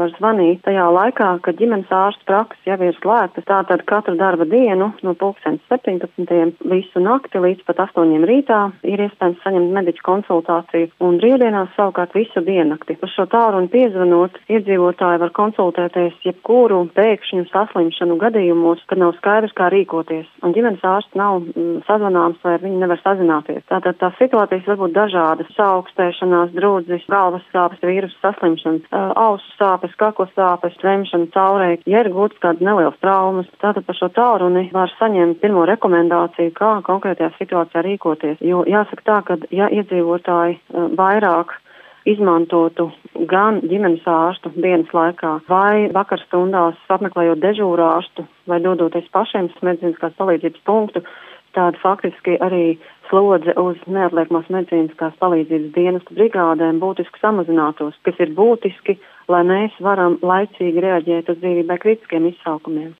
var zvanīt tajā laikā, kad ģimenes ārsta prakses jau ir slēgtas. Tātad katru darba dienu no 17. visu nakti līdz pat 8 rītā ir iespējams saņemt mediķu konsultāciju, un brīvdienās savukārt visu diennakti. Uz šo tālruni piezvanot, iedzīvotāji var konsultēties jebkuru pēkšņu saslimšanu gadījumos, kad nav skaidrs, kā rīkoties, un ģimenes ārsts nav sazvanāms vai viņi nevar sazināties. Tātad tās situācijas var būt dažādas - saaugstēšanās, drudzis, galvas sāpes, vīrusu saslimšanas, ausu sāpes, kakla sāpes, tremšana, caurēji, ja ir gūtas kādas nelielas traumas. Tātad par šo tālruni var saņemt pirmo rekomendāciju, kā konkrētajā situācijā rīkoties. Jo jāsaka tā, ka ja iedzīvotāji vairāk izmantotu gan ģimenes ārstu dienas laikā vai vakarstundās apmeklējot dežūru ārstu vai dodoties pašiem uz medicīniskās palīdzības punktu, tāda faktiski arī slodze uz neatliekamās medicīniskās palīdzības dienestu brigādēm būtiski samazinātos, kas ir būtiski, lai mēs varam laicīgi reaģēt uz dzīvībai kritiskiem izsaukumiem.